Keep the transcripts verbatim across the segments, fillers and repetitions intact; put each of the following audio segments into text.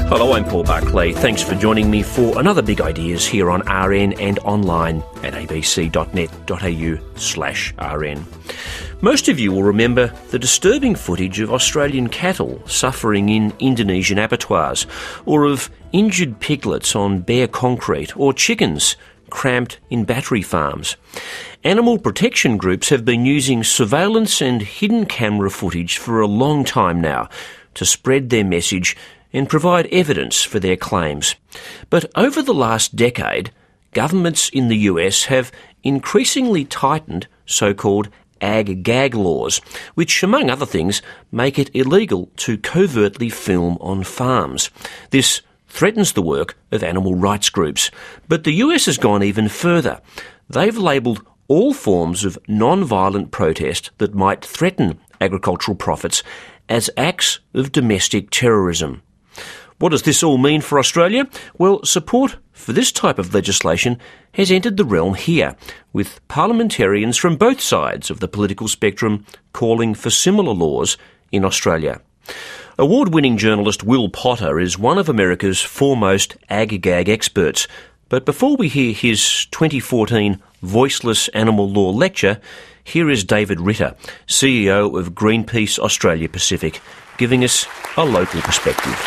Hello, I'm Paul Buckley. Thanks for joining me for another Big Ideas here on R N and online at abc.net.au slash RN. Most of you will remember the disturbing footage of Australian cattle suffering in Indonesian abattoirs, or of injured piglets on bare concrete, or chickens cramped in battery farms. Animal protection groups have been using surveillance and hidden camera footage for a long time now to spread their message and provide evidence for their claims. But over the last decade, governments in the U S have increasingly tightened so-called ag-gag laws, which, among other things, make it illegal to covertly film on farms. This threatens the work of animal rights groups. But the U S has gone even further. They've labelled all forms of non-violent protest that might threaten agricultural profits as acts of domestic terrorism. What does this all mean for Australia? Well, support for this type of legislation has entered the realm here, with parliamentarians from both sides of the political spectrum calling for similar laws in Australia. Award-winning journalist Will Potter is one of America's foremost ag-gag experts. But before we hear his twenty fourteen Voiceless Animal Law lecture, here is David Ritter, C E O of Greenpeace Australia Pacific, giving us a local perspective.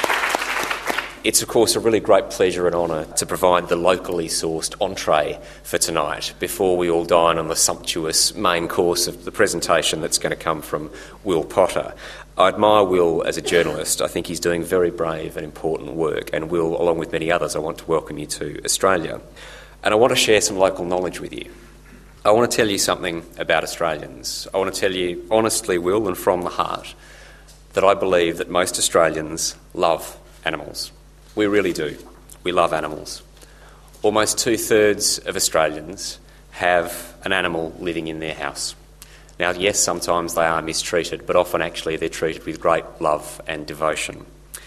It's, of course, a really great pleasure and honour to provide the locally sourced entree for tonight before we all dine on the sumptuous main course of the presentation that's going to come from Will Potter. I admire Will as a journalist. I think he's doing very brave and important work, and Will, along with many others, I want to welcome you to Australia. And I want to share some local knowledge with you. I want to tell you something about Australians. I want to tell you honestly, Will, and from the heart, that I believe that most Australians love animals. We really do. We love animals. Almost two-thirds of Australians have an animal living in their house. Now, yes, sometimes they are mistreated, but often actually they're treated with great love and devotion.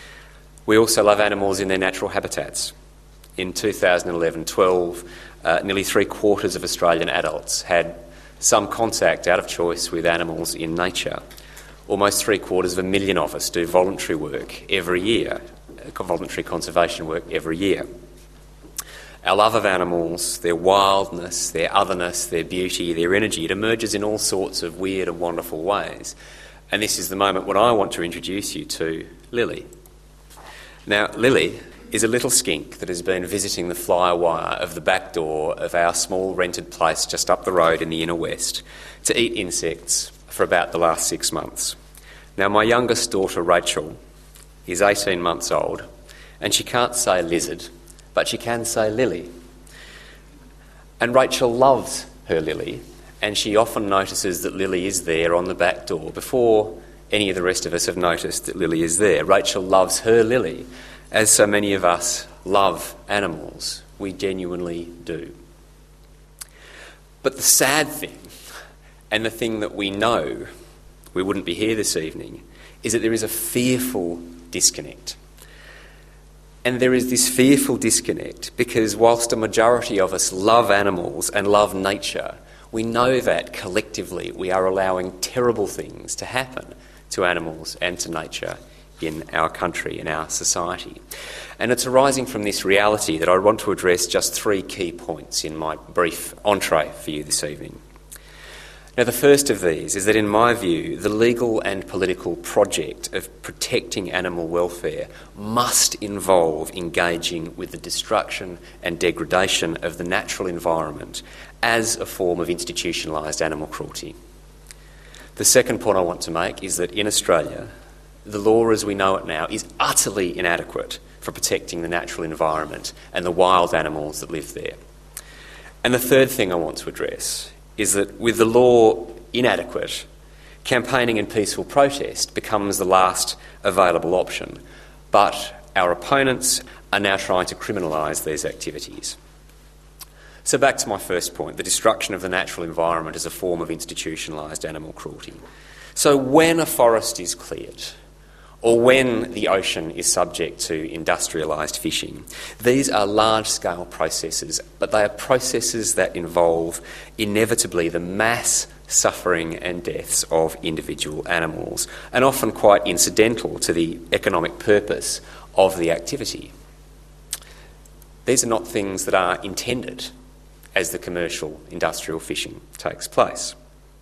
We also love animals in their natural habitats. In two thousand eleven twelve, uh, nearly three-quarters of Australian adults had some contact out of choice with animals in nature. Almost three-quarters of a million of us do voluntary work every year, voluntary conservation work every year. Our love of animals, their wildness, their otherness, their beauty, their energy, it emerges in all sorts of weird and wonderful ways. And this is the moment when I want to introduce you to Lily. Now, Lily is a little skink that has been visiting the fly wire of the back door of our small rented place just up the road in the inner west to eat insects for about the last six months. Now, my youngest daughter, Rachel, is eighteen months old, and she can't say lizard, but she can say lily. And Rachel loves her Lily, and she often notices that Lily is there on the back door before any of the rest of us have noticed that Lily is there. Rachel loves her Lily, as so many of us love animals. We genuinely do. But the sad thing, and the thing that we know, we wouldn't be here this evening, is that there is a fearful disconnect. And there is this fearful disconnect because whilst a majority of us love animals and love nature, we know that collectively we are allowing terrible things to happen to animals and to nature in our country, in our society. And it's arising from this reality that I want to address just three key points in my brief entree for you this evening. Now, the first of these is that, in my view, the legal and political project of protecting animal welfare must involve engaging with the destruction and degradation of the natural environment as a form of institutionalised animal cruelty. The second point I want to make is that in Australia, the law as we know it now is utterly inadequate for protecting the natural environment and the wild animals that live there. And the third thing I want to address is that with the law inadequate, campaigning and peaceful protest becomes the last available option. But our opponents are now trying to criminalise these activities. So back to my first point, the destruction of the natural environment as a form of institutionalised animal cruelty. So when a forest is cleared, or when the ocean is subject to industrialised fishing. These are large-scale processes, but they are processes that involve inevitably the mass suffering and deaths of individual animals, and often quite incidental to the economic purpose of the activity. These are not things that are intended as the commercial industrial fishing takes place.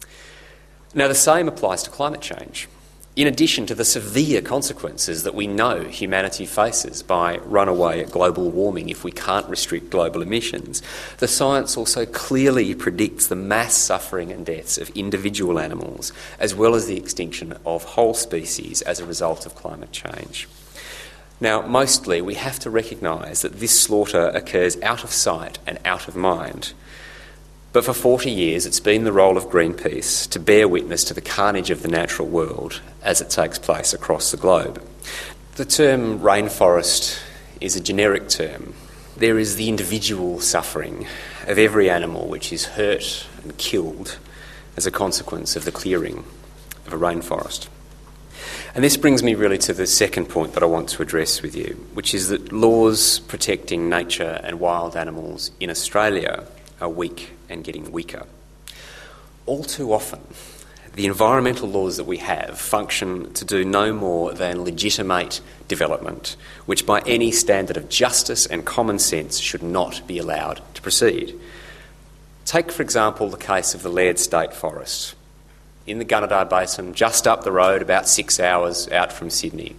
Now, the same applies to climate change. In addition to the severe consequences that we know humanity faces by runaway global warming if we can't restrict global emissions, the science also clearly predicts the mass suffering and deaths of individual animals, as well as the extinction of whole species as a result of climate change. Now, mostly we have to recognise that this slaughter occurs out of sight and out of mind. But for forty years, it's been the role of Greenpeace to bear witness to the carnage of the natural world as it takes place across the globe. The term rainforest is a generic term. There is the individual suffering of every animal which is hurt and killed as a consequence of the clearing of a rainforest. And this brings me really to the second point that I want to address with you, which is that laws protecting nature and wild animals in Australia are weak and getting weaker. All too often, the environmental laws that we have function to do no more than legitimate development, which by any standard of justice and common sense should not be allowed to proceed. Take, for example, the case of the Laird State Forest in the Gunnedah Basin, just up the road, about six hours out from Sydney.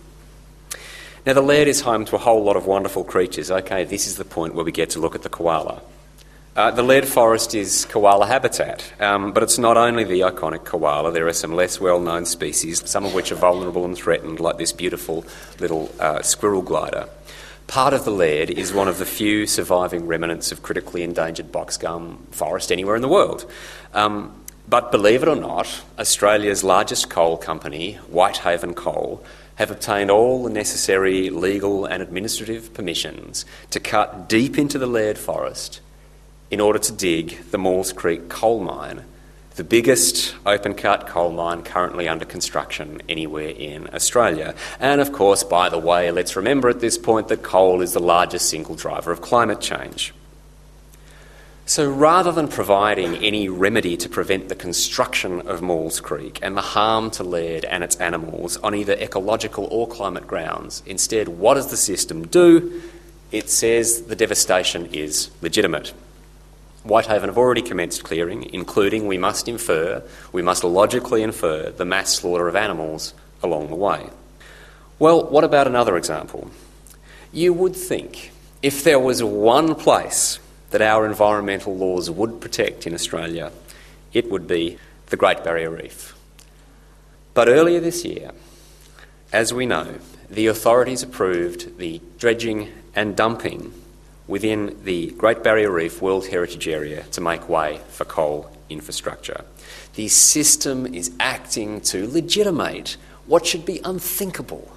Now, the Laird is home to a whole lot of wonderful creatures. Okay, this is the point where we get to look at the koala. Uh, the Laird Forest is koala habitat, um, but it's not only the iconic koala. There are some less well-known species, some of which are vulnerable and threatened, like this beautiful little uh, squirrel glider. Part of the Laird is one of the few surviving remnants of critically endangered boxgum forest anywhere in the world. Um, but believe it or not, Australia's largest coal company, Whitehaven Coal, have obtained all the necessary legal and administrative permissions to cut deep into the Laird Forest in order to dig the Maules Creek coal mine, the biggest open-cut coal mine currently under construction anywhere in Australia. And of course, by the way, let's remember at this point that coal is the largest single driver of climate change. So rather than providing any remedy to prevent the construction of Maules Creek and the harm to Laird and its animals on either ecological or climate grounds, instead, what does the system do? It says the devastation is legitimate. Whitehaven have already commenced clearing, including, we must infer, we must logically infer, the mass slaughter of animals along the way. Well, what about another example? You would think if there was one place that our environmental laws would protect in Australia, it would be the Great Barrier Reef. But earlier this year, as we know, the authorities approved the dredging and dumping within the Great Barrier Reef World Heritage Area to make way for coal infrastructure. The system is acting to legitimate what should be unthinkable.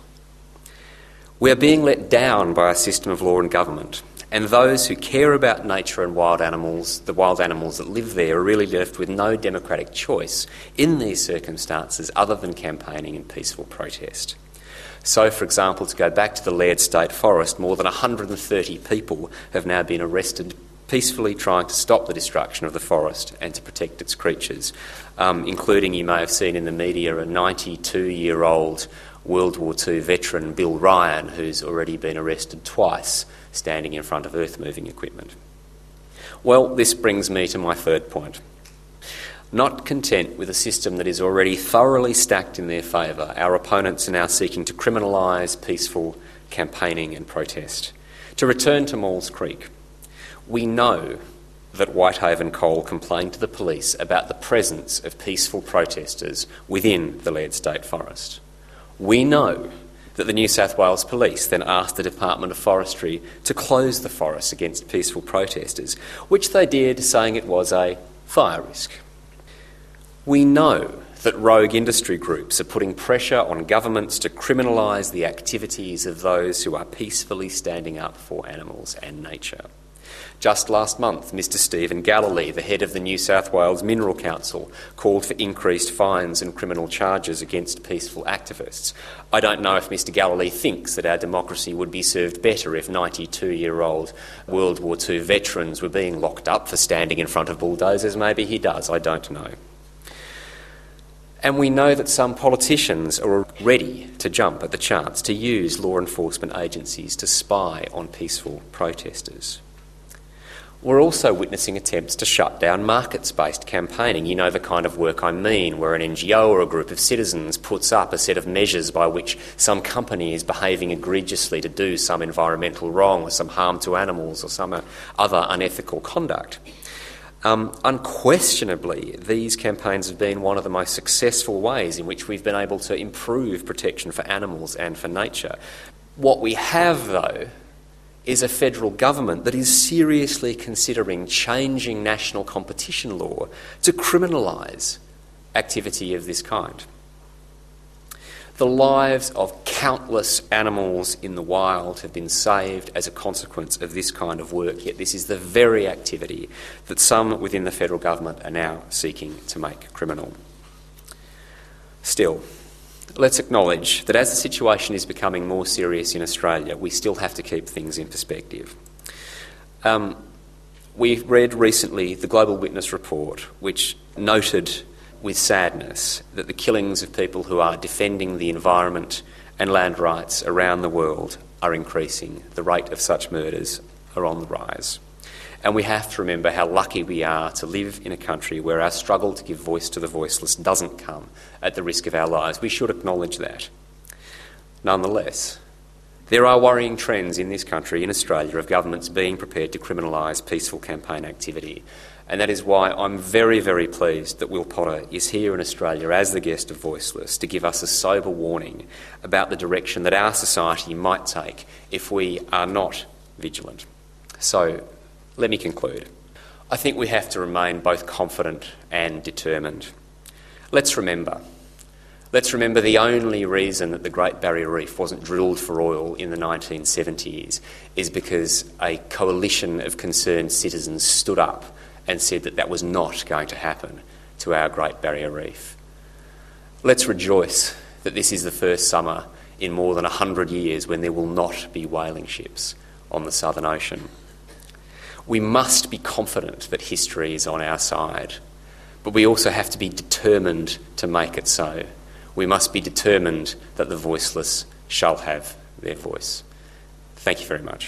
We are being let down by a system of law and government, and those who care about nature and wild animals, the wild animals that live there, are really left with no democratic choice in these circumstances other than campaigning and peaceful protest. So, for example, to go back to the Laird State Forest, more than one hundred thirty people have now been arrested peacefully trying to stop the destruction of the forest and to protect its creatures, um, including, you may have seen in the media, a ninety-two-year-old World War Two veteran, Bill Ryan, who's already been arrested twice standing in front of earth-moving equipment. Well, this brings me to my third point. Not content with a system that is already thoroughly stacked in their favour, our opponents are now seeking to criminalise peaceful campaigning and protest. To return to Maules Creek, we know that Whitehaven Coal complained to the police about the presence of peaceful protesters within the Laird State Forest. We know that the New South Wales Police then asked the Department of Forestry to close the forest against peaceful protesters, which they did, saying it was a fire risk. We know that rogue industry groups are putting pressure on governments to criminalise the activities of those who are peacefully standing up for animals and nature. Just last month, Mister Stephen Galilee, the head of the New South Wales Mineral Council, called for increased fines and criminal charges against peaceful activists. I don't know if Mister Galilee thinks that our democracy would be served better if ninety-two-year-old World War Two veterans were being locked up for standing in front of bulldozers. Maybe he does, I don't know. And we know that some politicians are ready to jump at the chance to use law enforcement agencies to spy on peaceful protesters. We're also witnessing attempts to shut down markets-based campaigning. You know the kind of work I mean, where an N G O or a group of citizens puts up a set of measures by which some company is behaving egregiously to do some environmental wrong or some harm to animals or some other unethical conduct. Um, unquestionably, these campaigns have been one of the most successful ways in which we've been able to improve protection for animals and for nature. What we have, though, is a federal government that is seriously considering changing national competition law to criminalise activity of this kind. The lives of countless animals in the wild have been saved as a consequence of this kind of work, yet this is the very activity that some within the federal government are now seeking to make criminal. Still, let's acknowledge that as the situation is becoming more serious in Australia, we still have to keep things in perspective. Um, we read recently the Global Witness report, which noted with sadness that the killings of people who are defending the environment and land rights around the world are increasing. The rate of such murders are on the rise. And we have to remember how lucky we are to live in a country where our struggle to give voice to the voiceless doesn't come at the risk of our lives. We should acknowledge that. Nonetheless, there are worrying trends in this country, in Australia, of governments being prepared to criminalise peaceful campaign activity. And that is why I'm very, very pleased that Will Potter is here in Australia as the guest of Voiceless to give us a sober warning about the direction that our society might take if we are not vigilant. So, let me conclude. I think we have to remain both confident and determined. Let's remember. Let's remember the only reason that the Great Barrier Reef wasn't drilled for oil in the nineteen seventies is because a coalition of concerned citizens stood up and said that that was not going to happen to our Great Barrier Reef. Let's rejoice that this is the first summer in more than one hundred years when there will not be whaling ships on the Southern Ocean. We must be confident that history is on our side, but we also have to be determined to make it so. We must be determined that the voiceless shall have their voice. Thank you very much.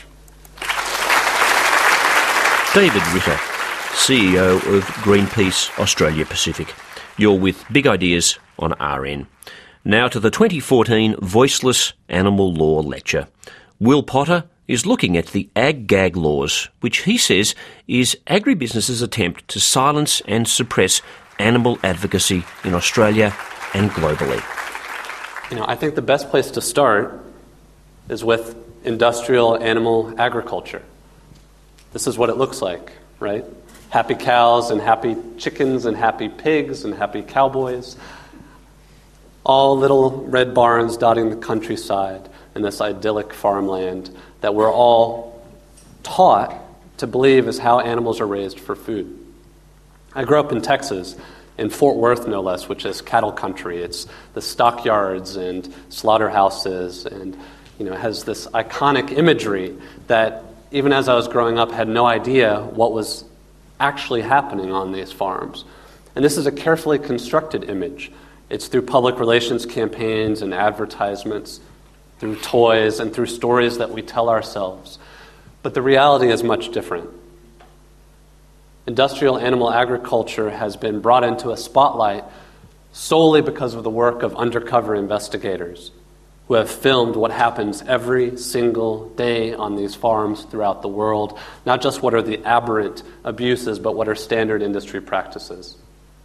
David Ritter, C E O of Greenpeace Australia Pacific. You're with Big Ideas on R N. Now to the twenty fourteen Voiceless Animal Law Lecture. Will Potter is looking at the ag-gag laws, which he says is agribusiness's attempt to silence and suppress animal advocacy in Australia and globally. You know, I think the best place to start is with industrial animal agriculture. This is what it looks like, right? Happy cows and happy chickens and happy pigs and happy cowboys. All little red barns dotting the countryside in this idyllic farmland that we're all taught to believe is how animals are raised for food. I grew up in Texas, in Fort Worth no less, which is cattle country. It's the stockyards and slaughterhouses, and you know, it has this iconic imagery that even as I was growing up, I had no idea what was actually happening on these farms. And this is a carefully constructed image. It's through public relations campaigns and advertisements, through toys and through stories that we tell ourselves. But the reality is much different. Industrial animal agriculture has been brought into a spotlight solely because of the work of undercover investigators who have filmed what happens every single day on these farms throughout the world, not just what are the aberrant abuses, but what are standard industry practices.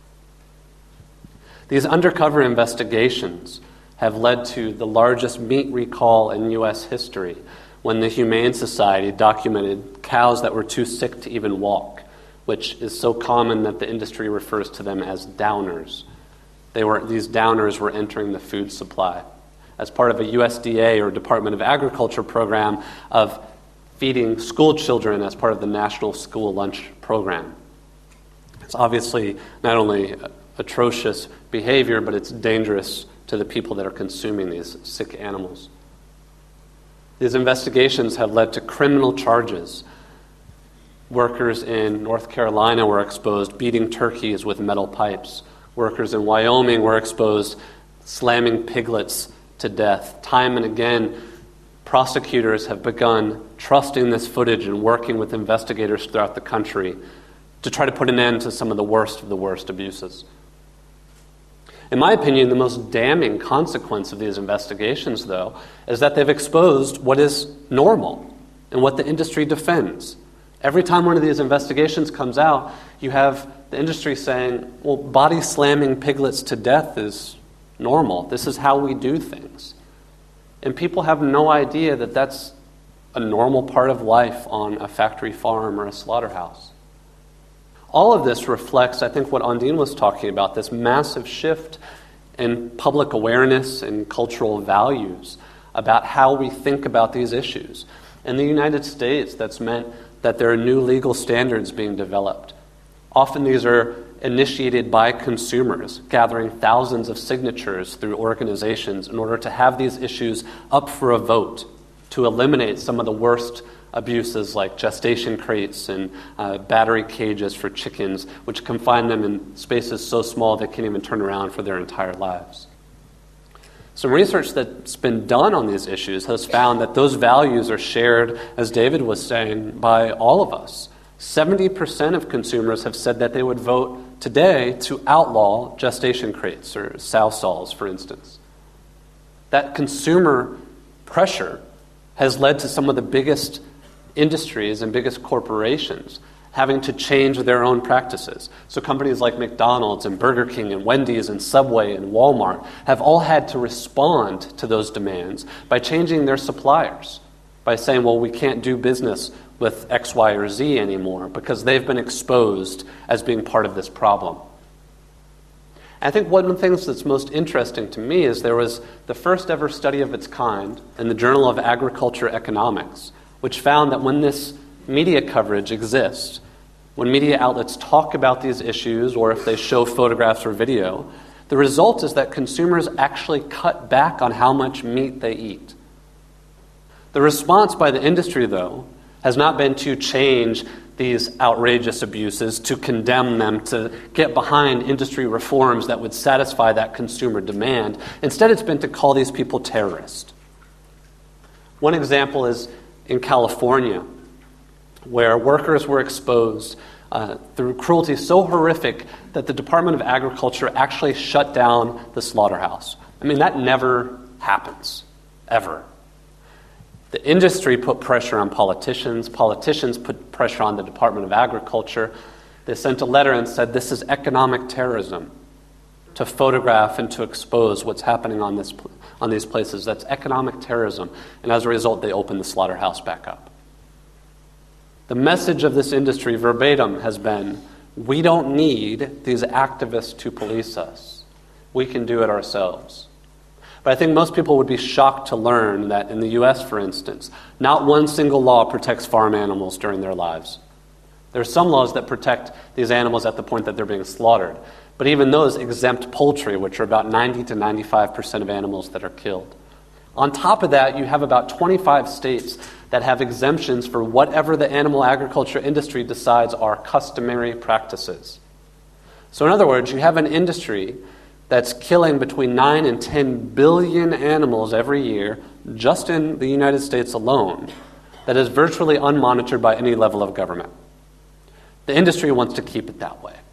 These undercover investigations have led to the largest meat recall in U S history when the Humane Society documented cows that were too sick to even walk, which is so common that the industry refers to them as downers. They were, these downers were entering the food supply as part of a U S D A or Department of Agriculture program of feeding school children as part of the National School Lunch Program. It's obviously not only atrocious behavior, but it's dangerous to the people that are consuming these sick animals. These investigations have led to criminal charges. Workers in North Carolina were exposed beating turkeys with metal pipes. Workers in Wyoming were exposed slamming piglets to death. Time and again, prosecutors have begun trusting this footage and working with investigators throughout the country to try to put an end to some of the worst of the worst abuses. In my opinion, the most damning consequence of these investigations, though, is that they've exposed what is normal and what the industry defends. Every time one of these investigations comes out, you have the industry saying, well, body slamming piglets to death is normal. This is how we do things. And people have no idea that that's a normal part of life on a factory farm or a slaughterhouse. All of this reflects, I think, what Ondine was talking about, this massive shift in public awareness and cultural values about how we think about these issues. In the United States, that's meant that there are new legal standards being developed. Often these are initiated by consumers, gathering thousands of signatures through organizations in order to have these issues up for a vote to eliminate some of the worst abuses like gestation crates and uh, battery cages for chickens, which confine them in spaces so small they can't even turn around for their entire lives. Some research that's been done on these issues has found that those values are shared, as David was saying, by all of us. seventy percent of consumers have said that they would vote today to outlaw gestation crates or sow stalls, for instance. That consumer pressure has led to some of the biggest industries and biggest corporations having to change their own practices. So companies like McDonald's and Burger King and Wendy's and Subway and Walmart have all had to respond to those demands by changing their suppliers, by saying, well, we can't do business with X, Y, or Z anymore because they've been exposed as being part of this problem. I think one of the things that's most interesting to me is there was the first ever study of its kind in the Journal of Agriculture Economics, which found that when this media coverage exists, when media outlets talk about these issues or if they show photographs or video, the result is that consumers actually cut back on how much meat they eat. The response by the industry, though, has not been to change these outrageous abuses, to condemn them, to get behind industry reforms that would satisfy that consumer demand. Instead, it's been to call these people terrorists. One example is in California, where workers were exposed uh, through cruelty so horrific that the Department of Agriculture actually shut down the slaughterhouse. I mean, that never happens, ever. The industry put pressure on politicians. Politicians put pressure on the Department of Agriculture. They sent a letter and said, this is economic terrorism, to photograph and to expose what's happening on this on these places. That's economic terrorism. And as a result, they opened the slaughterhouse back up. The message of this industry verbatim has been, we don't need these activists to police us. We can do it ourselves. But I think most people would be shocked to learn that in the U S, for instance, not one single law protects farm animals during their lives. There are some laws that protect these animals at the point that they're being slaughtered, but even those exempt poultry, which are about ninety to ninety-five percent of animals that are killed. On top of that, you have about twenty-five states that have exemptions for whatever the animal agriculture industry decides are customary practices. So in other words, you have an industry that's killing between nine and ten billion animals every year, just in the United States alone, that is virtually unmonitored by any level of government. The industry wants to keep it that way.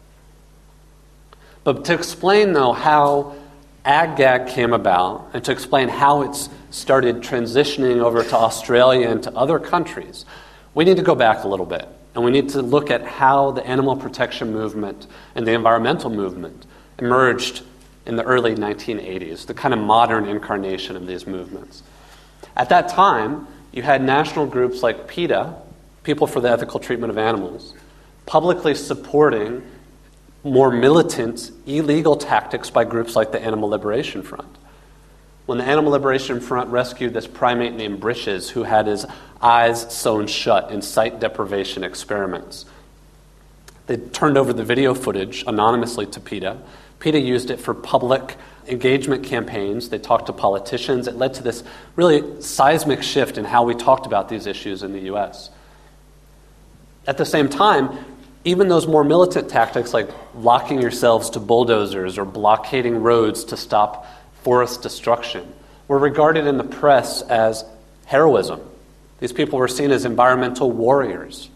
But to explain, though, how Ag-Gag came about, and to explain how it's started transitioning over to Australia and to other countries, we need to go back a little bit. And we need to look at how the animal protection movement and the environmental movement emerged in the early nineteen eighties, the kind of modern incarnation of these movements. At that time, you had national groups like PETA, People for the Ethical Treatment of Animals, publicly supporting more militant, illegal tactics by groups like the Animal Liberation Front. When the Animal Liberation Front rescued this primate named Britches, who had his eyes sewn shut in sight deprivation experiments, they turned over the video footage anonymously to PETA. PETA used it for public engagement campaigns. They talked to politicians. It led to this really seismic shift in how we talked about these issues in the U S. At the same time, Even those more militant tactics like locking yourselves to bulldozers or blockading roads to stop forest destruction were regarded in the press as heroism. These people were seen as environmental warriors.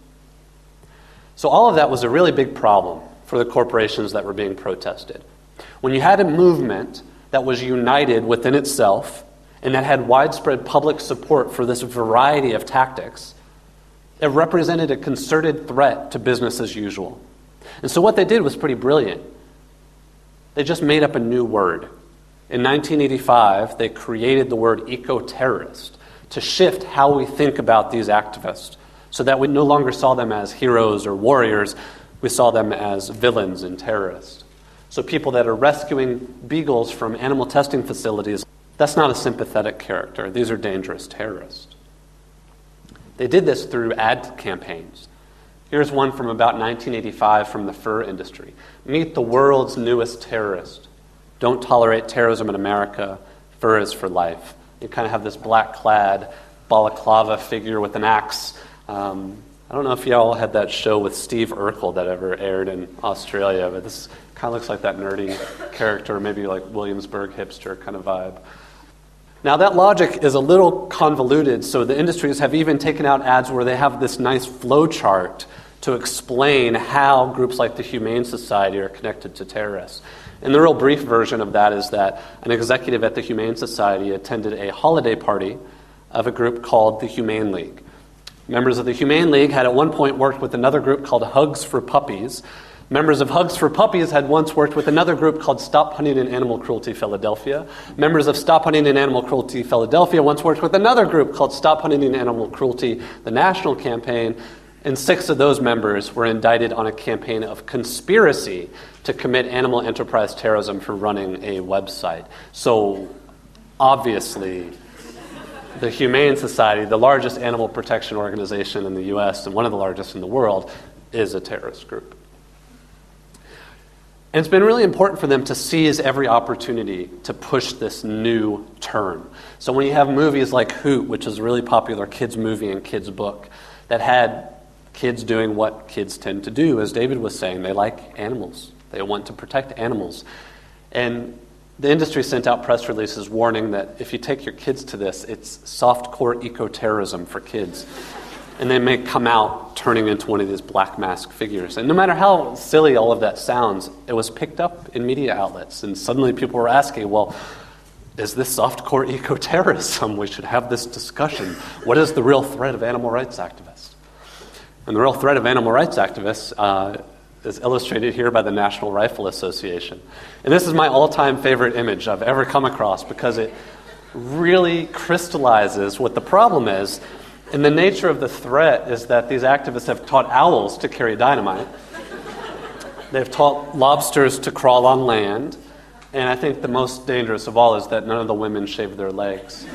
So all of that was a really big problem for the corporations that were being protested. When you had a movement that was united within itself and that had widespread public support for this variety of tactics, it represented a concerted threat to business as usual. And so what they did was pretty brilliant. They just made up a new word. In nineteen eighty-five, they created the word eco-terrorist to shift how we think about these activists so that we no longer saw them as heroes or warriors, we saw them as villains and terrorists. So people that are rescuing beagles from animal testing facilities, that's not a sympathetic character. These are dangerous terrorists. They did this through ad campaigns. Here's one from about nineteen eighty-five from the fur industry. Meet the world's newest terrorist. Don't tolerate terrorism in America. Fur is for life. You kind of have this black-clad balaclava figure with an axe. Um, I don't know if y'all had that show with Steve Urkel that ever aired in Australia, but this kind of looks like that nerdy character, maybe like Williamsburg hipster kind of vibe. Now that logic is a little convoluted, so the industries have even taken out ads where they have this nice flow chart to explain how groups like the Humane Society are connected to terrorists. And the real brief version of that is that an executive at the Humane Society attended a holiday party of a group called the Humane League. Members of the Humane League had at one point worked with another group called Hugs for Puppies. Members of Hugs for Puppies had once worked with another group called Stop Hunting and Animal Cruelty Philadelphia. Members of Stop Hunting and Animal Cruelty Philadelphia once worked with another group called Stop Hunting and Animal Cruelty, the national campaign, and six of those members were indicted on a campaign of conspiracy to commit animal enterprise terrorism for running a website. So, obviously, the Humane Society, the largest animal protection organization in the U S and one of the largest in the world, is a terrorist group. And it's been really important for them to seize every opportunity to push this new turn. So when you have movies like Hoot, which is a really popular kids movie and kids book, that had kids doing what kids tend to do, as David was saying, they like animals. They want to protect animals. And the industry sent out press releases warning that if you take your kids to this, it's softcore eco-terrorism for kids. And they may come out turning into one of these black mask figures. And no matter how silly all of that sounds, it was picked up in media outlets. And suddenly people were asking, well, is this softcore eco-terrorism? We should have this discussion. What is the real threat of animal rights activists? And the real threat of animal rights activists uh, is illustrated here by the National Rifle Association. And this is my all-time favorite image I've ever come across because it really crystallizes what the problem is. And the nature of the threat is that these activists have taught owls to carry dynamite. They've taught lobsters to crawl on land. And I think the most dangerous of all is that none of the women shave their legs.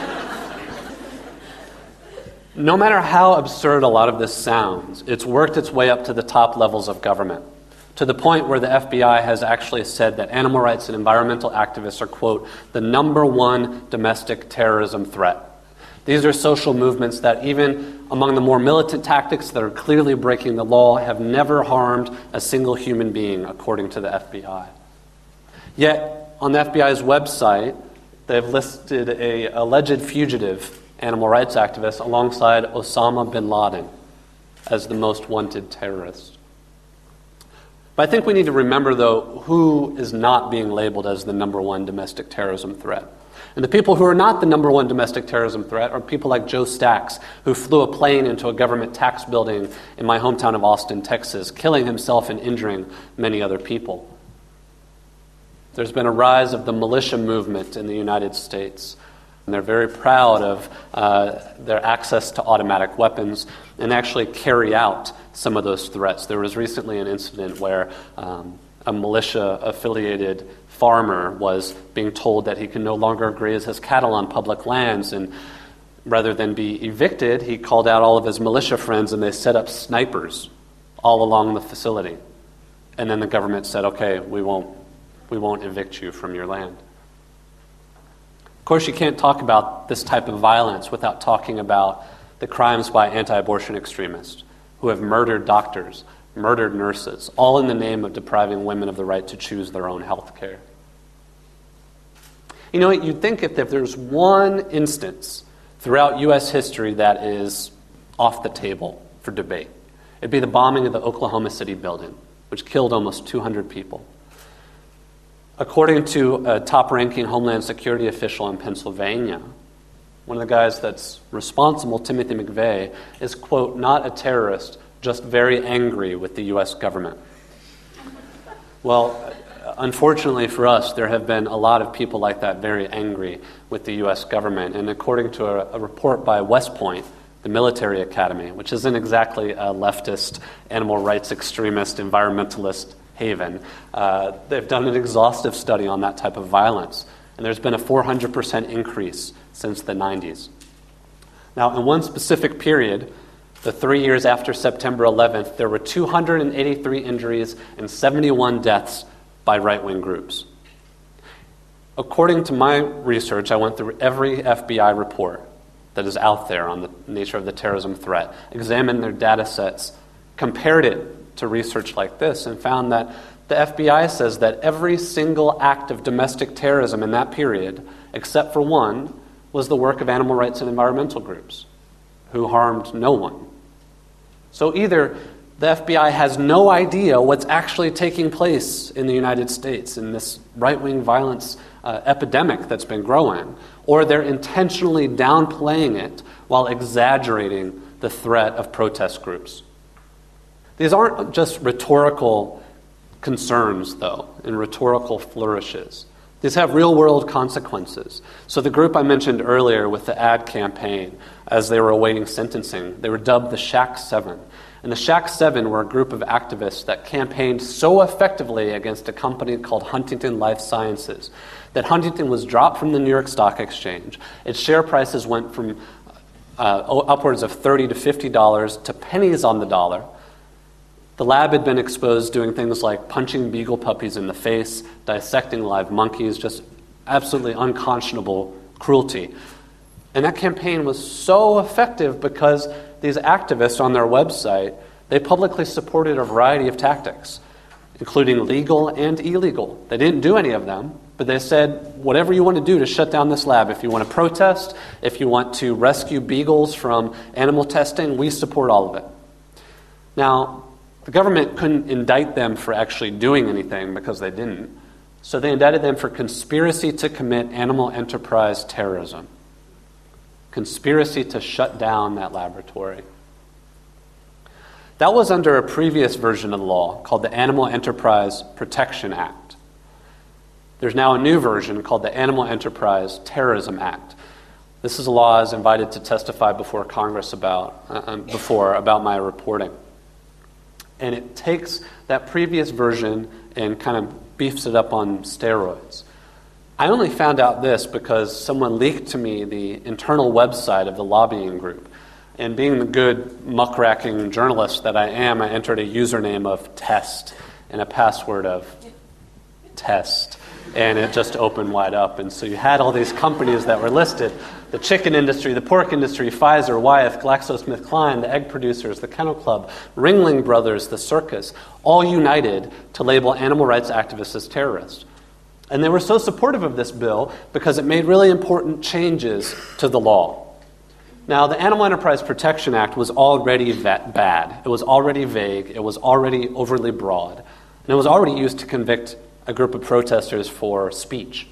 No matter how absurd a lot of this sounds, it's worked its way up to the top levels of government, to the point where the F B I has actually said that animal rights and environmental activists are, quote, the number one domestic terrorism threat. These are social movements that even among the more militant tactics that are clearly breaking the law have never harmed a single human being, according to the F B I. Yet, on the F B I's website, they've listed a alleged fugitive animal rights activist alongside Osama bin Laden as the most wanted terrorist. But I think we need to remember, though, who is not being labeled as the number one domestic terrorism threat. And the people who are not the number one domestic terrorism threat are people like Joe Stacks, who flew a plane into a government tax building in my hometown of Austin, Texas, killing himself and injuring many other people. There's been a rise of the militia movement in the United States. And they're very proud of uh, their access to automatic weapons and actually carry out some of those threats. There was recently an incident where um, a militia-affiliated farmer was being told that he can no longer graze his cattle on public lands, and rather than be evicted, he called out all of his militia friends and they set up snipers all along the facility. And then the government said, okay, we won't, we won't evict you from your land. Of course, you can't talk about this type of violence without talking about the crimes by anti-abortion extremists who have murdered doctors, murdered nurses, all in the name of depriving women of the right to choose their own health care. You know, you'd think if, if there's one instance throughout U S history that is off the table for debate, it'd be the bombing of the Oklahoma City building, which killed almost two hundred people. According to a top-ranking Homeland Security official in Pennsylvania, one of the guys that's responsible, Timothy McVeigh, is, quote, not a terrorist, just very angry with the U S government. Well, unfortunately for us, there have been a lot of people like that very angry with the U S government. And according to a, a report by West Point, the military academy, which isn't exactly a leftist, animal rights extremist, environmentalist haven, uh, they've done an exhaustive study on that type of violence. And there's been a four hundred percent increase since the nineties. Now, in one specific period, the three years after September eleventh, there were two hundred eighty-three injuries and seventy-one deaths by right-wing groups. According to my research, I went through every F B I report that is out there on the nature of the terrorism threat, examined their data sets, compared it to research like this, and found that the F B I says that every single act of domestic terrorism in that period, except for one, was the work of animal rights and environmental groups, who harmed no one. So either the F B I has no idea what's actually taking place in the United States in this right-wing violence uh, epidemic that's been growing, or they're intentionally downplaying it while exaggerating the threat of protest groups. These aren't just rhetorical concerns, though, and rhetorical flourishes. These have real-world consequences. So the group I mentioned earlier with the ad campaign, as they were awaiting sentencing, they were dubbed the Shack Seven. And the Shack Seven were a group of activists that campaigned so effectively against a company called Huntington Life Sciences that Huntington was dropped from the New York Stock Exchange. Its share prices went from uh, upwards of thirty to fifty dollars to pennies on the dollar. The lab had been exposed doing things like punching beagle puppies in the face, dissecting live monkeys, just absolutely unconscionable cruelty. And that campaign was so effective because these activists on their website, they publicly supported a variety of tactics, including legal and illegal. They didn't do any of them, but they said, whatever you want to do to shut down this lab, if you want to protest, if you want to rescue beagles from animal testing, we support all of it. Now, the government couldn't indict them for actually doing anything because they didn't. So they indicted them for conspiracy to commit animal enterprise terrorism. Conspiracy to shut down that laboratory. That was under a previous version of the law called the Animal Enterprise Protection Act. There's now a new version called the Animal Enterprise Terrorism Act. This is a law I was invited to testify before Congress about uh, before about my reporting. And it takes that previous version and kind of beefs it up on steroids. I only found out this because someone leaked to me the internal website of the lobbying group. And being the good muckraking journalist that I am, I entered a username of test and a password of test. And it just opened wide up. And so you had all these companies that were listed: the chicken industry, the pork industry, Pfizer, Wyeth, GlaxoSmithKline, the egg producers, the Kennel Club, Ringling Brothers, the circus, all united to label animal rights activists as terrorists. And they were so supportive of this bill because it made really important changes to the law. Now, the Animal Enterprise Protection Act was already va- bad. It was already vague. It was already overly broad. And it was already used to convict a group of protesters for speech.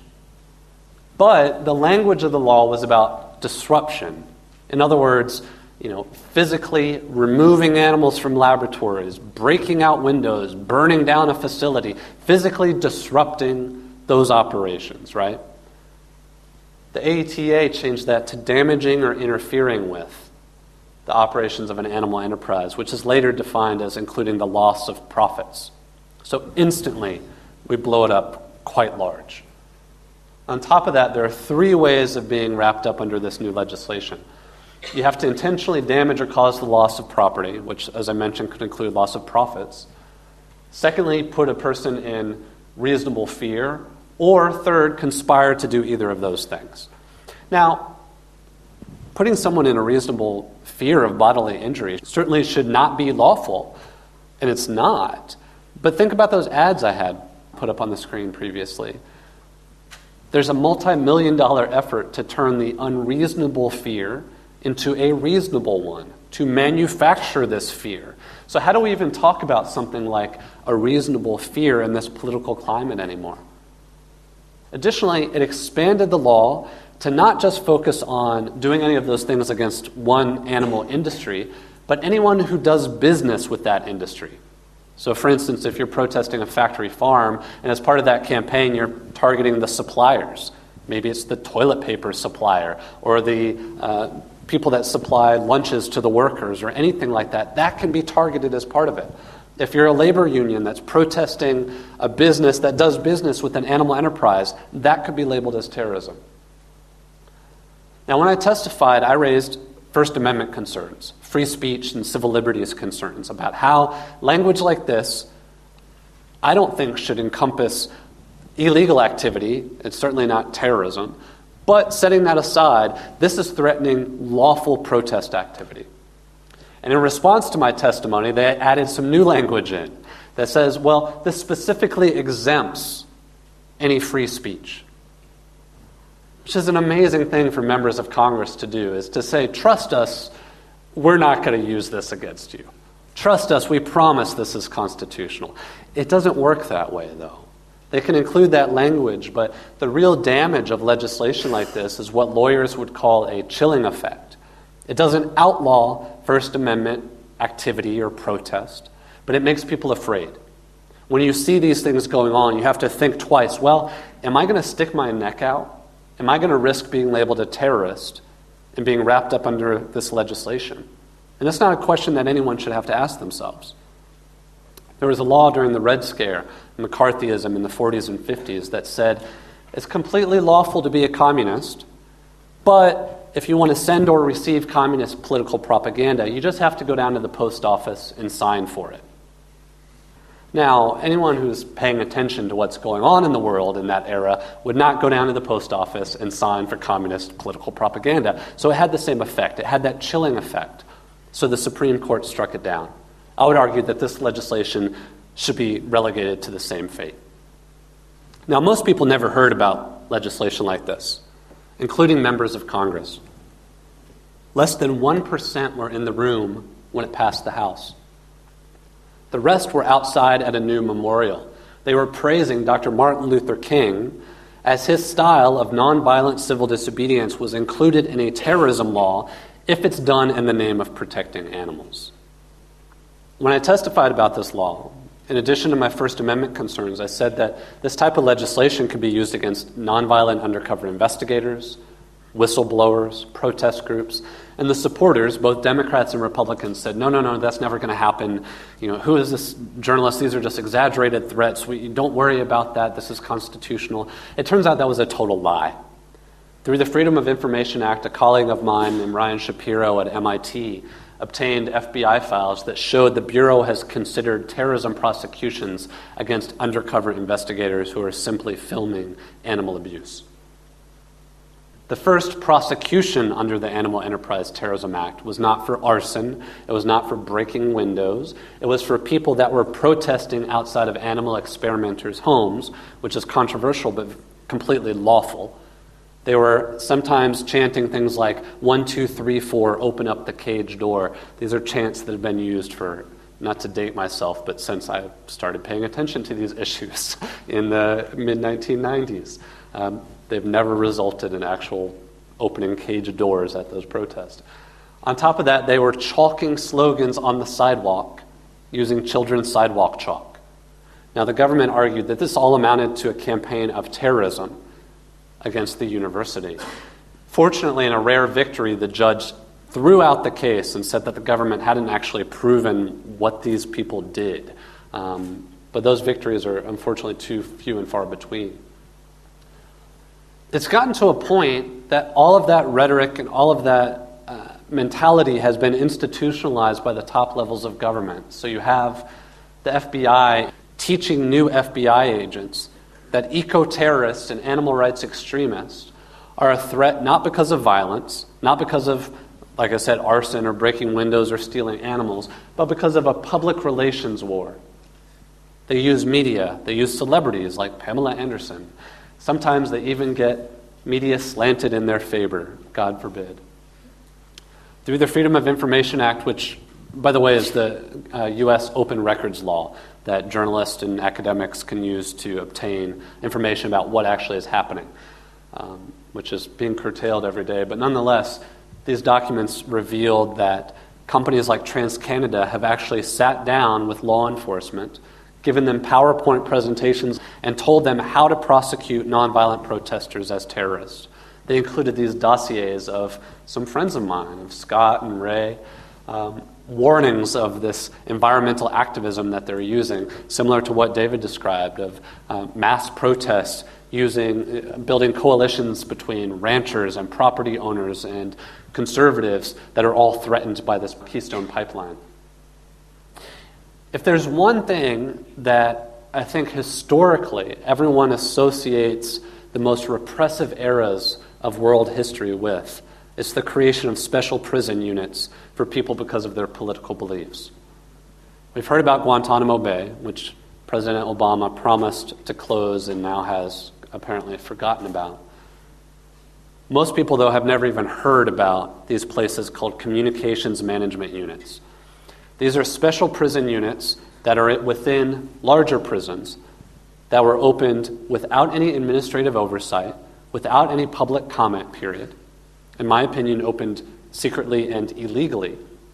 But the language of the law was about disruption. In other words, you know, physically removing animals from laboratories, breaking out windows, burning down a facility, physically disrupting those operations, right? The A E T A changed that to damaging or interfering with the operations of an animal enterprise, which is later defined as including the loss of profits. So instantly, we blow it up quite large. On top of that, there are three ways of being wrapped up under this new legislation. You have to intentionally damage or cause the loss of property, which, as I mentioned, could include loss of profits. Secondly, put a person in reasonable fear. Or third, conspire to do either of those things. Now, putting someone in a reasonable fear of bodily injury certainly should not be lawful. And it's not. But think about those ads I had put up on the screen previously. There's a multi-million dollar effort to turn the unreasonable fear into a reasonable one, to manufacture this fear. So how do we even talk about something like a reasonable fear in this political climate anymore? Additionally, it expanded the law to not just focus on doing any of those things against one animal industry, but anyone who does business with that industry. So for instance, if you're protesting a factory farm, and as part of that campaign, you're targeting the suppliers. Maybe it's the toilet paper supplier, or the uh, people that supply lunches to the workers, or anything like that. That can be targeted as part of it. If you're a labor union that's protesting a business that does business with an animal enterprise, that could be labeled as terrorism. Now, when I testified, I raised First Amendment concerns, free speech and civil liberties concerns about how language like this, I don't think should encompass illegal activity. It's certainly not terrorism. But setting that aside, this is threatening lawful protest activity. And in response to my testimony, they added some new language in that says, well, this specifically exempts any free speech. Which is an amazing thing for members of Congress to do, is to say, trust us, we're not going to use this against you. Trust us, we promise this is constitutional. It doesn't work that way, though. They can include that language, but the real damage of legislation like this is what lawyers would call a chilling effect. It doesn't outlaw First Amendment activity or protest, but it makes people afraid. When you see these things going on, you have to think twice. Well, am I going to stick my neck out? Am I going to risk being labeled a terrorist and being wrapped up under this legislation? And that's not a question that anyone should have to ask themselves. There was a law during the Red Scare, McCarthyism in the forties and fifties, that said it's completely lawful to be a communist, but if you want to send or receive communist political propaganda, you just have to go down to the post office and sign for it. Now, anyone who's paying attention to what's going on in the world in that era would not go down to the post office and sign for communist political propaganda. So it had the same effect. It had that chilling effect. So the Supreme Court struck it down. I would argue that this legislation should be relegated to the same fate. Now, most people never heard about legislation like this, including members of Congress. Less than one percent were in the room when it passed the House. The rest were outside at a new memorial. They were praising Doctor Martin Luther King as his style of nonviolent civil disobedience was included in a terrorism law if it's done in the name of protecting animals. When I testified about this law, in addition to my First Amendment concerns, I said that this type of legislation could be used against nonviolent undercover investigators, whistleblowers, protest groups, and the supporters, both Democrats and Republicans, said, no, no, no, that's never going to happen. You know, who is this journalist? These are just exaggerated threats. We, don't worry about that. This is constitutional. It turns out that was a total lie. Through the Freedom of Information Act, a colleague of mine named Ryan Shapiro at M I T obtained F B I files that showed the Bureau has considered terrorism prosecutions against undercover investigators who are simply filming animal abuse. The first prosecution under the Animal Enterprise Terrorism Act was not for arson, it was not for breaking windows, it was for people that were protesting outside of animal experimenters' homes, which is controversial but completely lawful. They were sometimes chanting things like, one, two, three, four, open up the cage door. These are chants that have been used for, not to date myself, but since I started paying attention to these issues in the mid nineteen nineties. Um, they've never resulted in actual opening cage doors at those protests. On top of that, they were chalking slogans on the sidewalk using children's sidewalk chalk. Now, the government argued that this all amounted to a campaign of terrorism against the university. Fortunately, in a rare victory, the judge threw out the case and said that the government hadn't actually proven what these people did. Um, but those victories are unfortunately too few and far between. It's gotten to a point that all of that rhetoric and all of that uh, mentality has been institutionalized by the top levels of government. So you have the F B I teaching new F B I agents that eco-terrorists and animal rights extremists are a threat not because of violence, not because of like I said, arson or breaking windows or stealing animals, but because of a public relations war. They use media. They use celebrities like Pamela Anderson. Sometimes they even get media slanted in their favor, God forbid. Through the Freedom of Information Act, which, by the way, is the uh, U S open records law that journalists and academics can use to obtain information about what actually is happening, um, which is being curtailed every day. But nonetheless, these documents revealed that companies like TransCanada have actually sat down with law enforcement, given them PowerPoint presentations, and told them how to prosecute nonviolent protesters as terrorists. They included these dossiers of some friends of mine, of Scott and Ray, um, warnings of this environmental activism that they're using, similar to what David described, of uh, mass protests using, uh, building coalitions between ranchers and property owners and conservatives that are all threatened by this Keystone Pipeline. If there's one thing that I think historically everyone associates the most repressive eras of world history with, it's the creation of special prison units for people because of their political beliefs. We've heard about Guantanamo Bay, which President Obama promised to close and now has apparently forgotten about. Most people, though, have never even heard about these places called communications management units. These are special prison units that are within larger prisons that were opened without any administrative oversight, without any public comment period. In my opinion, opened secretly and illegally.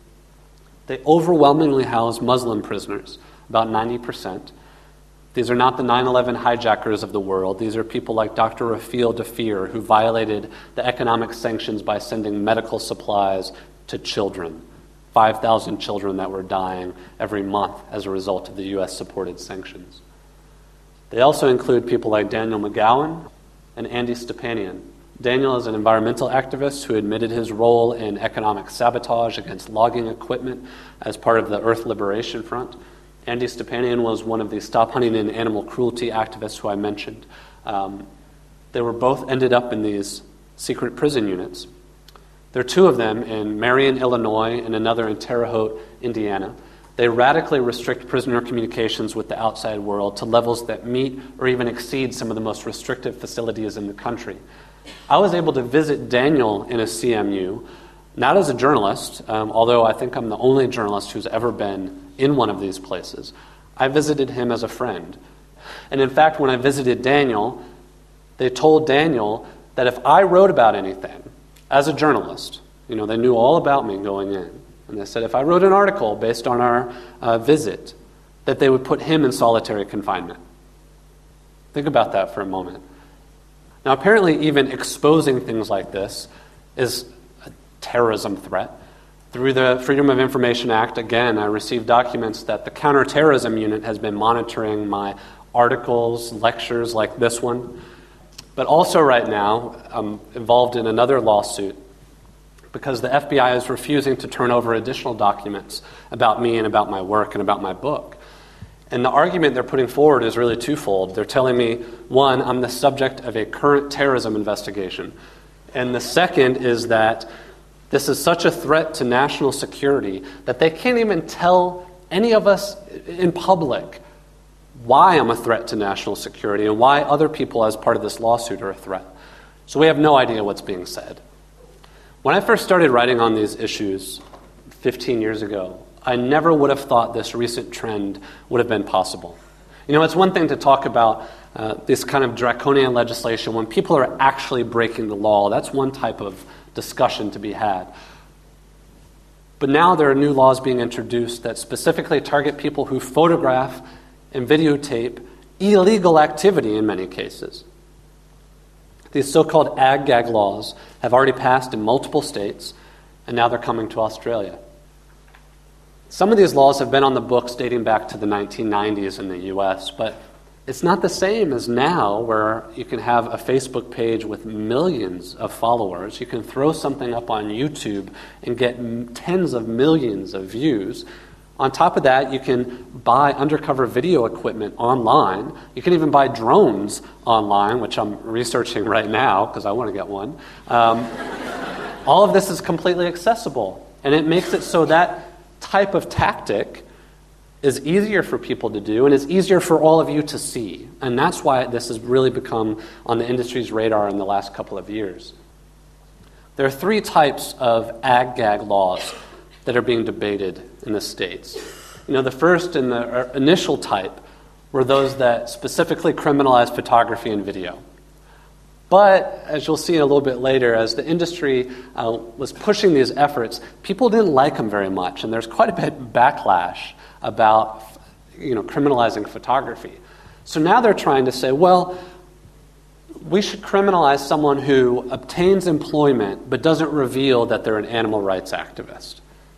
They overwhelmingly house Muslim prisoners, about ninety percent. These are not the nine eleven hijackers of the world. These are people like Doctor Rafiel Dafir, who violated the economic sanctions by sending medical supplies to children. five thousand children that were dying every month as a result of the U S-supported sanctions. They also include people like Daniel McGowan and Andy Stepanian. Daniel is an environmental activist who admitted his role in economic sabotage against logging equipment as part of the Earth Liberation Front. Andy Stepanian was one of the Stop Hunting and Animal Cruelty activists who I mentioned. Um, they were both ended up in these secret prison units. There are two of them in Marion, Illinois, and another in Terre Haute, Indiana. They radically restrict prisoner communications with the outside world to levels that meet or even exceed some of the most restrictive facilities in the country. I was able to visit Daniel in a C M U, not as a journalist, um, although I think I'm the only journalist who's ever been in one of these places. I visited him as a friend. And in fact, when I visited Daniel, they told Daniel that if I wrote about anything, as a journalist, you know, they knew all about me going in. And they said if I wrote an article based on our uh, visit, that they would put him in solitary confinement. Think about that for a moment. Now, apparently even exposing things like this is a terrorism threat. Through the Freedom of Information Act, again, I received documents that the counterterrorism unit has been monitoring my articles, lectures like this one. But also right now, I'm involved in another lawsuit because the F B I is refusing to turn over additional documents about me and about my work and about my book. And the argument they're putting forward is really twofold. They're telling me, one, I'm the subject of a current terrorism investigation. And the second is that this is such a threat to national security that they can't even tell any of us in public why I'm a threat to national security and why other people as part of this lawsuit are a threat. So we have no idea what's being said. When I first started writing on these issues fifteen years ago, I never would have thought this recent trend would have been possible. You know, it's one thing to talk about uh, this kind of draconian legislation when people are actually breaking the law. That's one type of discussion to be had. But now there are new laws being introduced that specifically target people who photograph and videotape illegal activity in many cases. These so-called ag-gag laws have already passed in multiple states, and now they're coming to Australia. Some of these laws have been on the books dating back to the nineteen nineties in the U S, but it's not the same as now where you can have a Facebook page with millions of followers. You can throw something up on YouTube and get tens of millions of views. On top of that, you can buy undercover video equipment online. You can even buy drones online, which I'm researching right now because I want to get one. Um, All of this is completely accessible, and it makes it so that type of tactic is easier for people to do and is easier for all of you to see. And that's why this has really become on the industry's radar in the last couple of years. There are three types of ag-gag laws that are being debated in the states. You know, the first and the initial type were those that specifically criminalized photography and video. But, as you'll see a little bit later, as the industry uh, was pushing these efforts, people didn't like them very much, and there's quite a bit of backlash about, you know, criminalizing photography. So now they're trying to say, well, we should criminalize someone who obtains employment but doesn't reveal that they're an animal rights activist.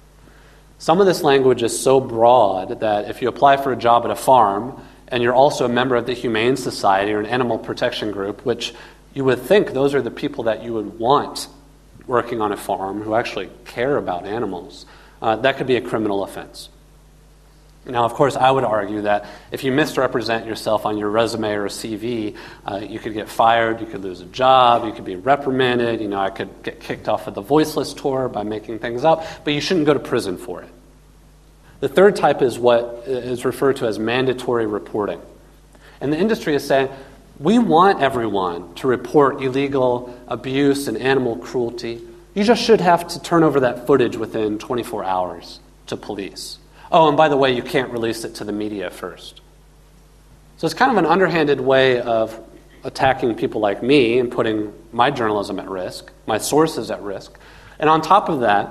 Some of this language is so broad that if you apply for a job at a farm and you're also a member of the Humane Society or an animal protection group, which you would think those are the people that you would want working on a farm who actually care about animals, uh, that could be a criminal offense. Now, of course, I would argue that if you misrepresent yourself on your resume or C V, uh, you could get fired, you could lose a job, you could be reprimanded, you know, I could get kicked off of the Voiceless Tour by making things up, but you shouldn't go to prison for it. The third type is what is referred to as mandatory reporting. And the industry is saying, we want everyone to report illegal abuse and animal cruelty. You just should have to turn over that footage within twenty-four hours to police. Oh, and by the way, you can't release it to the media first. So it's kind of an underhanded way of attacking people like me and putting my journalism at risk, my sources at risk. And on top of that,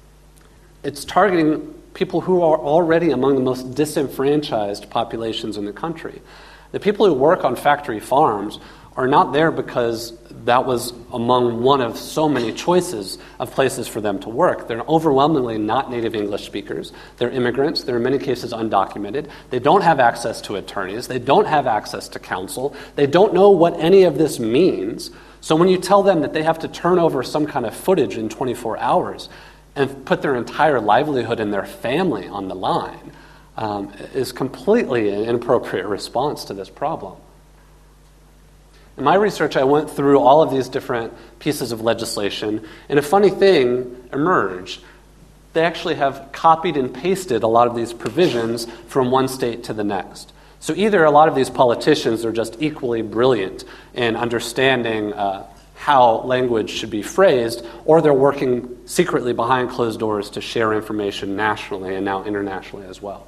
it's targeting people who are already among the most disenfranchised populations in the country. The people who work on factory farms are not there because that was among one of so many choices of places for them to work. They're overwhelmingly not native English speakers. They're immigrants. They're in many cases undocumented. They don't have access to attorneys. They don't have access to counsel. They don't know what any of this means. So when you tell them that they have to turn over some kind of footage in twenty-four hours and put their entire livelihood and their family on the line, um, is completely an inappropriate response to this problem. In my research, I went through all of these different pieces of legislation, and a funny thing emerged. They actually have copied and pasted a lot of these provisions from one state to the next. So either a lot of these politicians are just equally brilliant in understanding uh, how language should be phrased, or they're working secretly behind closed doors to share information nationally and now internationally as well.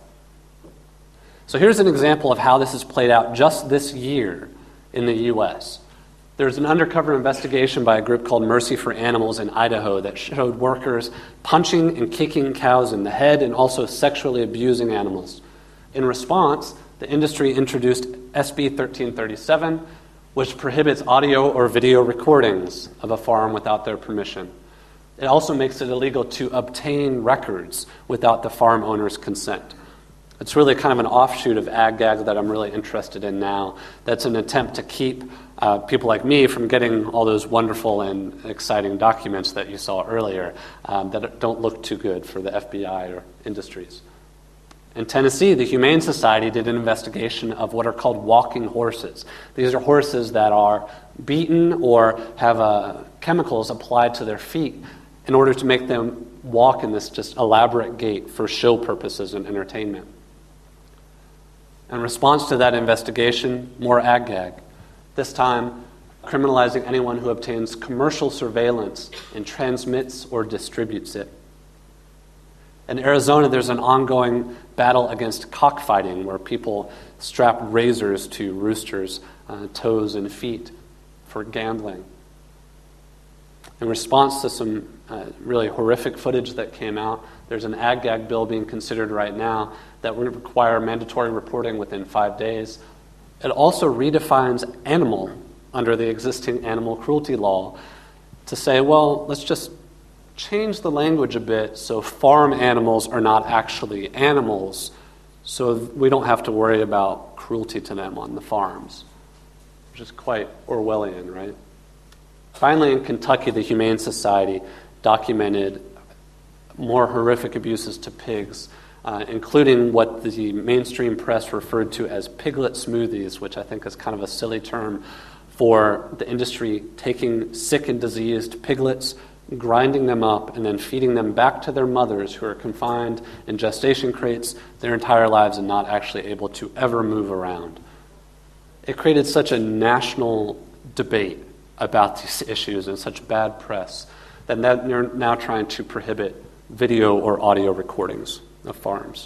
So here's an example of how this has played out just this year in the U S. There's an undercover investigation by a group called Mercy for Animals in Idaho that showed workers punching and kicking cows in the head and also sexually abusing animals. In response, the industry introduced S B thirteen thirty-seven, which prohibits audio or video recordings of a farm without their permission. It also makes it illegal to obtain records without the farm owner's consent. It's really kind of an offshoot of ag-gag that I'm really interested in now. That's an attempt to keep uh, people like me from getting all those wonderful and exciting documents that you saw earlier um, that don't look too good for the F B I or industries. In Tennessee, the Humane Society did an investigation of what are called walking horses. These are horses that are beaten or have uh, chemicals applied to their feet in order to make them walk in this just elaborate gait for show purposes and entertainment. In response to that investigation, more ag-gag, this time criminalizing anyone who obtains commercial surveillance and transmits or distributes it. In Arizona, there's an ongoing battle against cockfighting where people strap razors to roosters' uh, toes and feet for gambling. In response to some uh, really horrific footage that came out, there's an ag-gag bill being considered right now that would require mandatory reporting within five days. It also redefines animal under the existing animal cruelty law to say, well, let's just change the language a bit so farm animals are not actually animals, so we don't have to worry about cruelty to them on the farms, which is quite Orwellian, right? Finally, in Kentucky, the Humane Society documented more horrific abuses to pigs, uh, including what the mainstream press referred to as piglet smoothies, which I think is kind of a silly term for the industry taking sick and diseased piglets, grinding them up, and then feeding them back to their mothers who are confined in gestation crates their entire lives and not actually able to ever move around. It created such a national debate about these issues and such bad press that they're now trying to prohibit video or audio recordings of farms.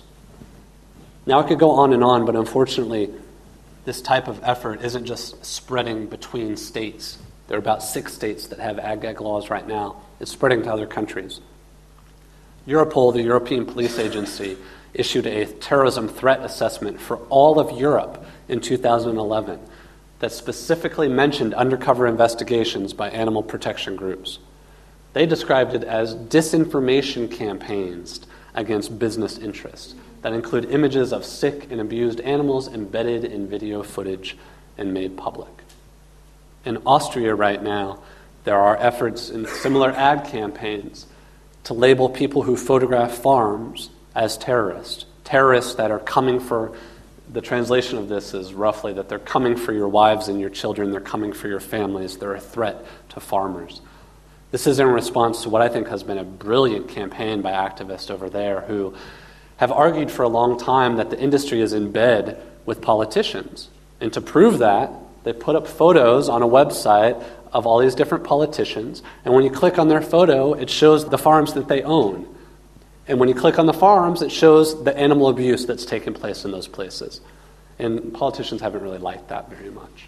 Now I could go on and on, but unfortunately, this type of effort isn't just spreading between states. There are about six states that have ag-gag laws right now. It's spreading to other countries. Europol, the European Police Agency, issued a terrorism threat assessment for all of Europe in two thousand eleven that specifically mentioned undercover investigations by animal protection groups. They described it as disinformation campaigns against business interests that include images of sick and abused animals embedded in video footage and made public. In Austria right now, there are efforts in similar ad campaigns to label people who photograph farms as terrorists. Terrorists that are coming for, the translation of this is roughly that they're coming for your wives and your children, they're coming for your families, they're a threat to farmers. This is in response to what I think has been a brilliant campaign by activists over there who have argued for a long time that the industry is in bed with politicians. And to prove that, they put up photos on a website of all these different politicians, and when you click on their photo, it shows the farms that they own. And when you click on the farms, it shows the animal abuse that's taken place in those places. And politicians haven't really liked that very much.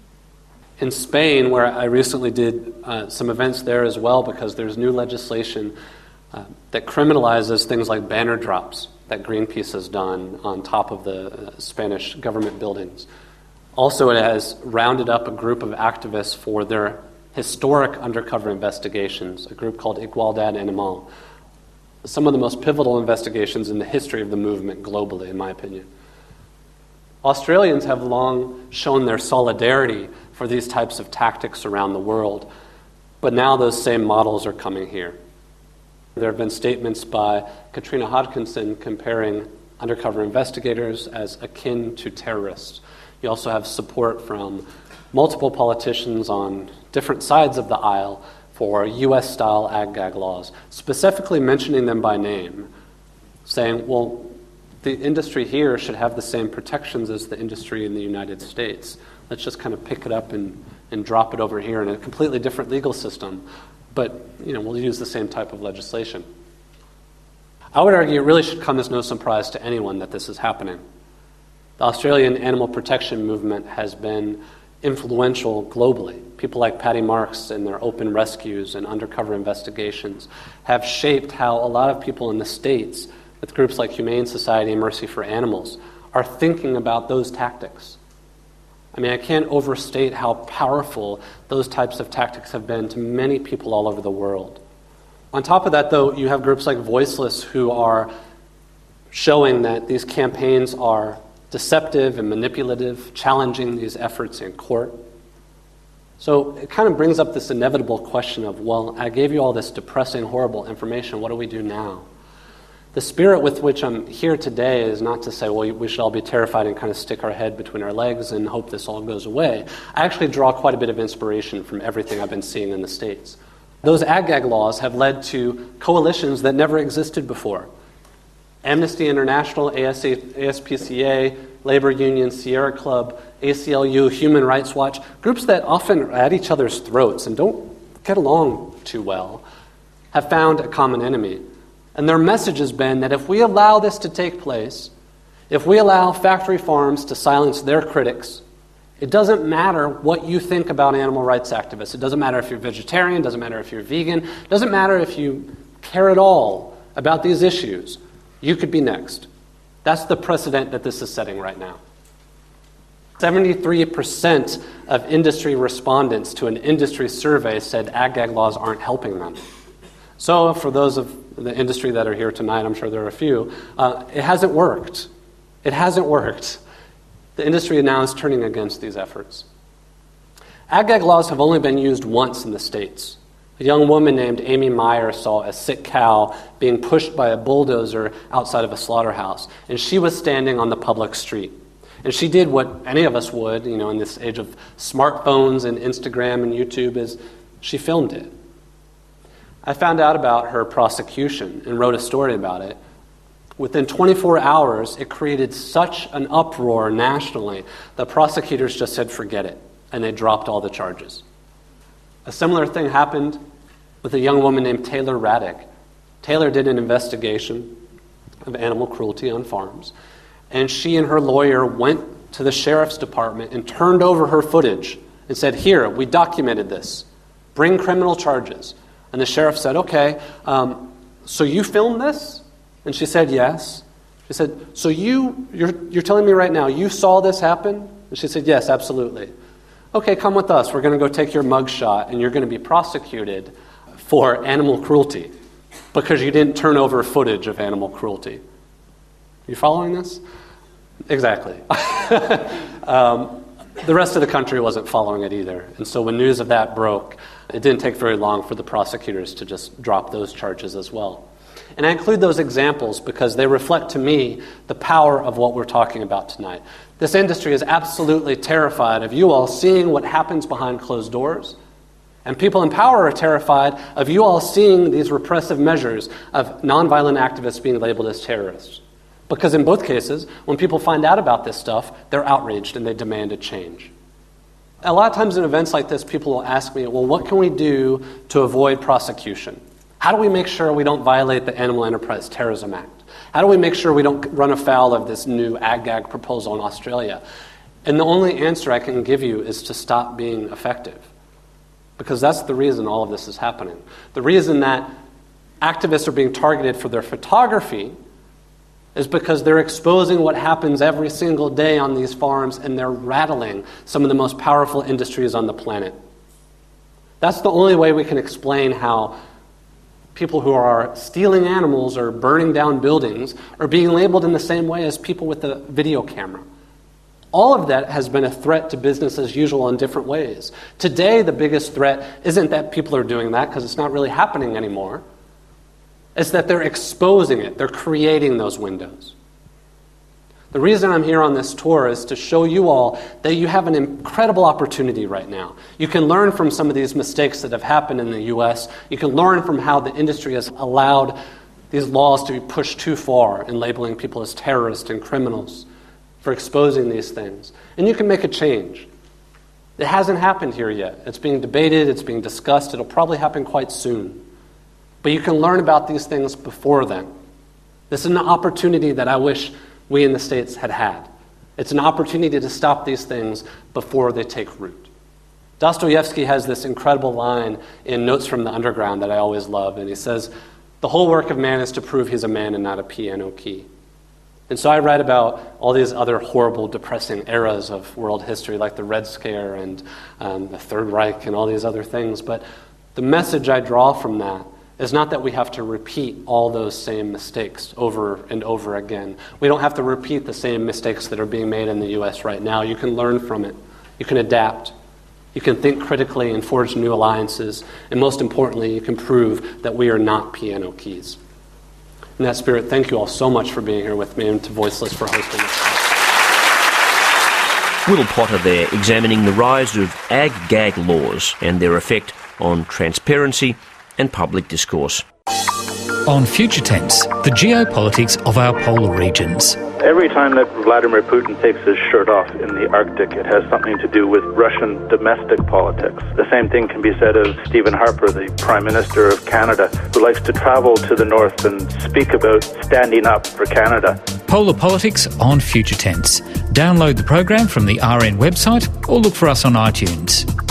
In Spain, where I recently did uh, some events there as well, because there's new legislation uh, that criminalizes things like banner drops that Greenpeace has done on top of the uh, Spanish government buildings. Also, it has rounded up a group of activists for their historic undercover investigations, a group called Igualdad Animal. Some of the most pivotal investigations in the history of the movement globally, in my opinion. Australians have long shown their solidarity for these types of tactics around the world, but now those same models are coming here. There have been statements by Katrina Hodgkinson comparing undercover investigators as akin to terrorists. You also have support from multiple politicians on different sides of the aisle for U S-style ag-gag laws, specifically mentioning them by name, saying, well, the industry here should have the same protections as the industry in the United States. Let's just kind of pick it up and, and drop it over here in a completely different legal system, but you know, we'll use the same type of legislation. I would argue it really should come as no surprise to anyone that this is happening. The Australian animal protection movement has been influential globally. People like Patty Marks and their open rescues and undercover investigations have shaped how a lot of people in the States, with groups like Humane Society and Mercy for Animals, are thinking about those tactics. I mean, I can't overstate how powerful those types of tactics have been to many people all over the world. On top of that, though, you have groups like Voiceless who are showing that these campaigns are deceptive and manipulative, challenging these efforts in court. So it kind of brings up this inevitable question of, well, I gave you all this depressing, horrible information. What do we do now? The spirit with which I'm here today is not to say, well, we should all be terrified and kind of stick our head between our legs and hope this all goes away. I actually draw quite a bit of inspiration from everything I've been seeing in the States. Those ag-gag laws have led to coalitions that never existed before. Amnesty International, A S P C A, Labor Union, Sierra Club, A C L U, Human Rights Watch, groups that often are at each other's throats and don't get along too well, have found a common enemy. And their message has been that if we allow this to take place, if we allow factory farms to silence their critics, it doesn't matter what you think about animal rights activists. It doesn't matter if you're vegetarian, it doesn't matter if you're vegan, it doesn't matter if you care at all about these issues. You could be next. That's the precedent that this is setting right now. seventy-three percent of industry respondents to an industry survey said ag-gag laws aren't helping them. So for those of the industry that are here tonight, I'm sure there are a few, uh, it hasn't worked. It hasn't worked. The industry now is turning against these efforts. Ag-gag laws have only been used once in the States. A young woman named Amy Meyer saw a sick cow being pushed by a bulldozer outside of a slaughterhouse, and she was standing on the public street. And she did what any of us would, you know, in this age of smartphones and Instagram and YouTube, is she filmed it. I found out about her prosecution and wrote a story about it. Within twenty-four hours, it created such an uproar nationally that prosecutors just said, forget it, and they dropped all the charges. A similar thing happened with a young woman named Taylor Raddick. Taylor did an investigation of animal cruelty on farms, and she and her lawyer went to the sheriff's department and turned over her footage and said, here, we documented this. Bring criminal charges. And the sheriff said, okay, um, so you filmed this? And she said, yes. She said, so you, you're, you're telling me right now you saw this happen? And she said, yes, absolutely. Okay, come with us. We're going to go take your mugshot, and you're going to be prosecuted for animal cruelty because you didn't turn over footage of animal cruelty. You following this? Exactly. um, the rest of the country wasn't following it either. And so when news of that broke, it didn't take very long for the prosecutors to just drop those charges as well. And I include those examples because they reflect to me the power of what we're talking about tonight. This industry is absolutely terrified of you all seeing what happens behind closed doors. And people in power are terrified of you all seeing these repressive measures of nonviolent activists being labeled as terrorists. Because in both cases, when people find out about this stuff, they're outraged and they demand a change. A lot of times in events like this, people will ask me, well, what can we do to avoid prosecution? How do we make sure we don't violate the Animal Enterprise Terrorism Act? How do we make sure we don't run afoul of this new ag-gag proposal in Australia? And the only answer I can give you is to stop being effective. Because that's the reason all of this is happening. The reason that activists are being targeted for their photography is because they're exposing what happens every single day on these farms, and they're rattling some of the most powerful industries on the planet. That's the only way we can explain how people who are stealing animals or burning down buildings are being labeled in the same way as people with a video camera. All of that has been a threat to business as usual in different ways. Today, the biggest threat isn't that people are doing that, because it's not really happening anymore. It's that they're exposing it. They're creating those windows. The reason I'm here on this tour is to show you all that you have an incredible opportunity right now. You can learn from some of these mistakes that have happened in the U S. You can learn from how the industry has allowed these laws to be pushed too far in labeling people as terrorists and criminals for exposing these things. And you can make a change. It hasn't happened here yet. It's being debated. It's being discussed. It'll probably happen quite soon. But you can learn about these things before then. This is an opportunity that I wish we in the States had had. It's an opportunity to stop these things before they take root. Dostoevsky has this incredible line in Notes from the Underground that I always love, and he says, the whole work of man is to prove he's a man and not a piano key. And so I write about all these other horrible, depressing eras of world history, like the Red Scare and um, the Third Reich and all these other things, but the message I draw from that is not that we have to repeat all those same mistakes over and over again. We don't have to repeat the same mistakes that are being made in the U S right now. You can learn from it. You can adapt. You can think critically and forge new alliances. And most importantly, you can prove that we are not piano keys. In that spirit, thank you all so much for being here with me, and to Voiceless for hosting this. Will Potter there, examining the rise of ag-gag laws and their effect on transparency and public discourse. On Future Tense, the geopolitics of our polar regions. Every time that Vladimir Putin takes his shirt off in the Arctic, it has something to do with Russian domestic politics. The same thing can be said of Stephen Harper, the Prime Minister of Canada, who likes to travel to the north and speak about standing up for Canada. Polar Politics on Future Tense. Download the program from the R N website or look for us on iTunes.